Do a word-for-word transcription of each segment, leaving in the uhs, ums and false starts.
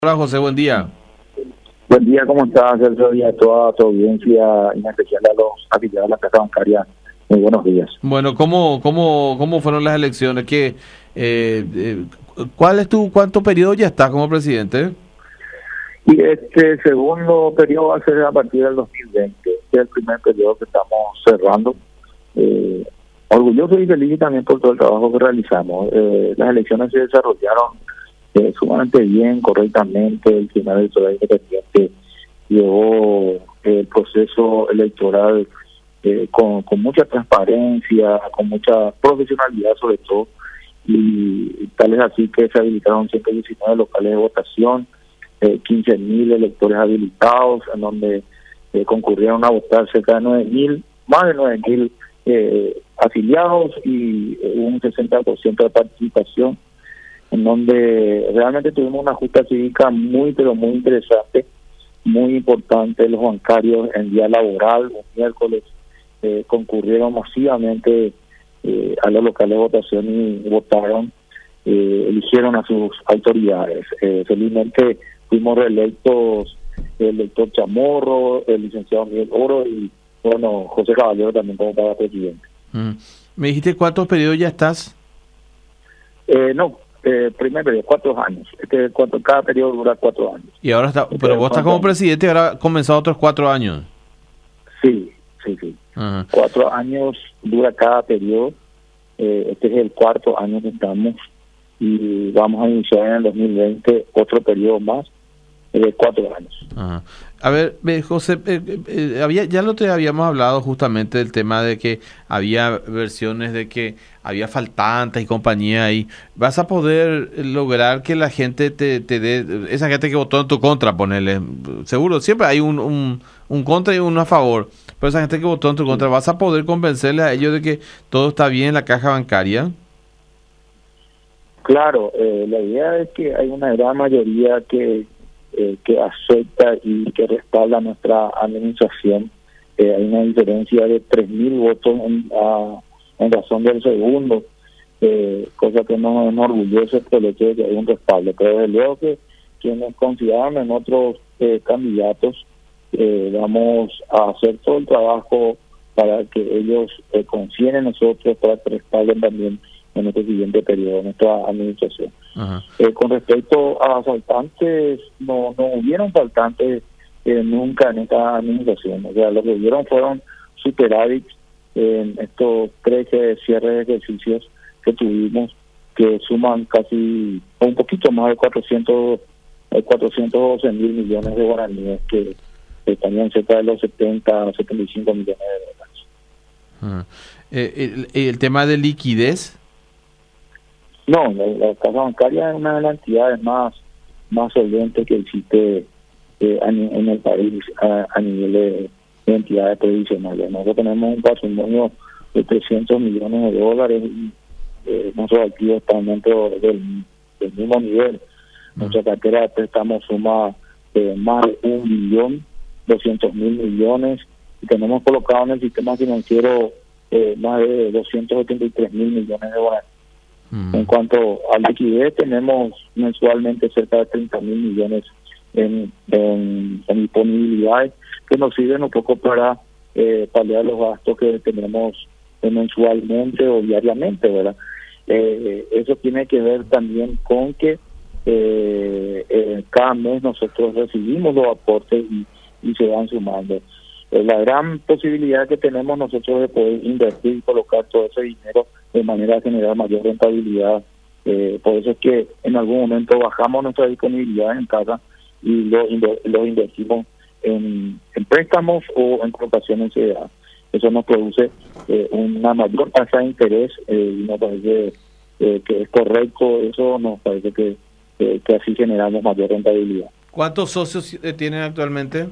Hola José, buen día. Buen día, ¿cómo estás, Sergio? Y a toda tu audiencia, en especial a los afiliados de la Casa Bancaria. Muy buenos días. Bueno, ¿cómo cómo cómo fueron las elecciones? ¿Qué, eh, eh, ¿Cuál es tu cuánto periodo ya estás como presidente? Y este segundo periodo va a ser a partir del dos mil veinte. Este es el primer periodo que estamos cerrando. Eh, orgulloso y feliz también por todo el trabajo que realizamos. Eh, las elecciones se desarrollaron eh, sumamente bien, correctamente. El Tribunal Electoral Independiente llevó el proceso electoral eh, con, con mucha transparencia, con mucha profesionalidad sobre todo, y tal es así que se habilitaron ciento diecinueve locales de votación, eh, quince mil electores habilitados, en donde eh, concurrieron a votar cerca de nueve mil, más de nueve mil eh, afiliados y eh, un sesenta por ciento de participación, en donde realmente tuvimos una justa cívica muy, pero muy interesante, muy importante. Los bancarios en día laboral, un miércoles, eh, concurrieron masivamente eh, a los locales de votación y votaron, eh, eligieron a sus autoridades. Eh, felizmente fuimos reelectos el doctor Chamorro, el licenciado Miguel Oro y, bueno, José Caballero también como para presidente. Mm. ¿Me dijiste cuántos periodos ya estás? Eh, no, eh, primer periodo, cuatro años. Este, cuatro, cada periodo dura cuatro años. Y ahora está, pero vos estás como presidente y ahora han comenzado otros cuatro años. Sí, sí, sí. Ajá. Cuatro años dura cada periodo. Eh, este es el cuarto año que estamos y vamos a iniciar en el dos mil veinte otro periodo más de cuatro años. Ajá. A ver, eh, José, eh, eh, había, ya lo te habíamos hablado justamente del tema de que había versiones de que había faltantes y compañía ahí. ¿Vas a poder lograr que la gente te, te dé, esa gente que votó en tu contra, ponerle, seguro, siempre hay un, un, un contra y uno a favor, pero esa gente que votó en tu contra, ¿vas a poder convencerle a ellos de que todo está bien en la caja bancaria? Claro, eh, la idea es que hay una gran mayoría que Eh, que acepta y que respalda nuestra administración. Eh, hay una diferencia de tres mil votos en, a, en razón del segundo, eh, cosa que nos enorgullece por el hecho de que hay un respaldo. Pero desde luego que quienes confiaron en otros eh, candidatos, eh, vamos a hacer todo el trabajo para que ellos eh, confíen en nosotros, para que respalden también en este siguiente periodo de nuestra administración. Ajá. Eh, con respecto a faltantes, no no hubieron faltantes eh, nunca en esta administración. O sea, lo que hubieron fueron superávits en estos trece cierres de ejercicios que tuvimos, que suman casi un poquito más de cuatrocientos doce mil millones de guaraníes, que estarían cerca de los setenta, setenta y cinco millones de dólares. Ajá. Eh, el, el tema de liquidez. No, la, la Casa Bancaria es una de las entidades más más solventes que existe eh, a, en el país a, a nivel de, de entidades previsionales. Nosotros tenemos un patrimonio de trescientos millones de dólares y eh, nuestros activos están dentro del, del mismo nivel. Nuestra cartera de préstamos suma eh, más de un billón doscientos mil millones y tenemos colocado en el sistema financiero eh, más de doscientos ochenta y tres mil millones de dólares. En cuanto a liquidez, tenemos mensualmente cerca de treinta mil millones en, en, en disponibilidad, que nos sirven un poco para eh, paliar los gastos que tenemos eh, mensualmente o diariamente, ¿verdad? Eh, eso tiene que ver también con que eh, eh, cada mes nosotros recibimos los aportes y, y se van sumando. Eh, la gran posibilidad que tenemos nosotros de poder invertir y colocar todo ese dinero de manera a generar mayor rentabilidad. Eh, por eso es que en algún momento bajamos nuestra disponibilidad en casa y lo, lo invertimos en, en préstamos o en colocación en C D A. Eso nos produce eh, una mayor tasa de interés eh, y nos parece eh, que es correcto. Eso nos parece que, eh, que así generamos mayor rentabilidad. ¿Cuántos socios tienen actualmente?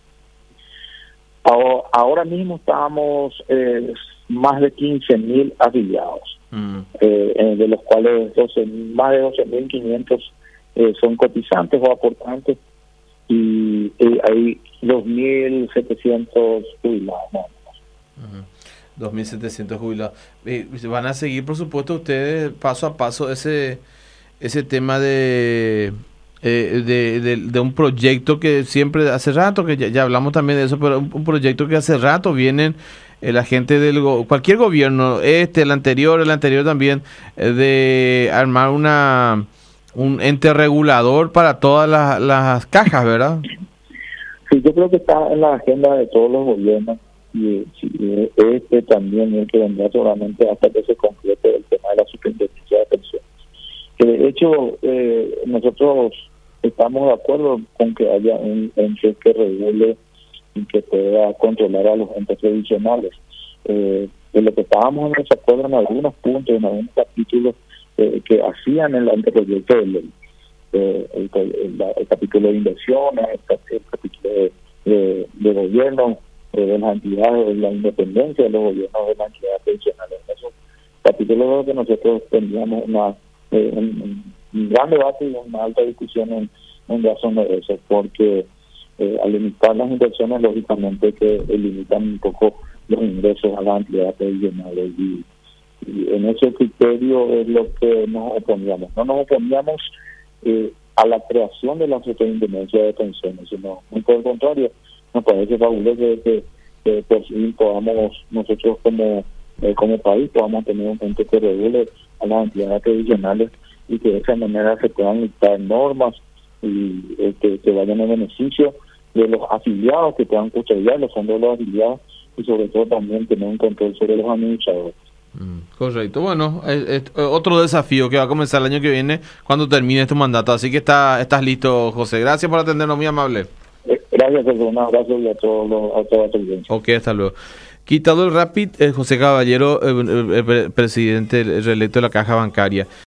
Ahora, ahora mismo estamos eh, más de quince mil afiliados, mm. eh, de los cuales doce, más de doce mil quinientos eh, son cotizantes o aportantes y eh, hay dos mil setecientos jubilados. ¿No? Uh-huh. dos mil setecientos jubilados. Eh, van a seguir, por supuesto, ustedes paso a paso ese ese tema de eh, de, de, de un proyecto que siempre, hace rato, que ya, ya hablamos también de eso, pero un, un proyecto que hace rato vienen eh, la gente del, go cualquier gobierno, este, el anterior, el anterior también, eh, de armar una un ente regulador para todas las, las cajas, ¿verdad? Sí, yo creo que está en la agenda de todos los gobiernos y, y este también es el que vendrá seguramente hasta que se complete el tema de la superintendencia de pensiones. Que de hecho eh, nosotros estamos de acuerdo con que haya un ente que regule y que pueda controlar a los entes previsionales. Eh, de lo que estábamos en desacuerdo en algunos puntos, en algunos capítulos eh, que hacían el anteproyecto de ley. Eh, el, el, el, el capítulo de inversiones, el, el capítulo de, de, de gobierno, eh, de las entidades, de la independencia de los gobiernos de las entidades pensionales. En esos capítulos que nosotros teníamos una, eh, un, un gran debate y una alta discusión en, en razón de eso, porque eh, al limitar las inversiones, lógicamente que limitan un poco los ingresos a las entidades previsionales y, y en ese criterio es lo que nos oponíamos. No nos oponíamos Eh, a la creación de la superintendencia de pensiones, sino muy por el contrario, nos parece fabuloso que, que, que por fin podamos nosotros como eh, como país podamos tener un ente que regule a las entidades previsionales y que de esa manera se puedan dictar normas y eh, que, que vayan en beneficio de los afiliados, que puedan custodiar los fondos de los afiliados y sobre todo también tener un control sobre los administradores. Mm, correcto. Bueno, es, es otro desafío que va a comenzar el año que viene cuando termine este mandato. Así que está, estás listo, José. Gracias por atendernos, muy amable. Eh, gracias, un abrazo y a todos los, a toda la audiencia. Ok, hasta luego. Quitado el Rapid, eh, José Caballero, eh, eh, presidente reelecto de la Caja Bancaria.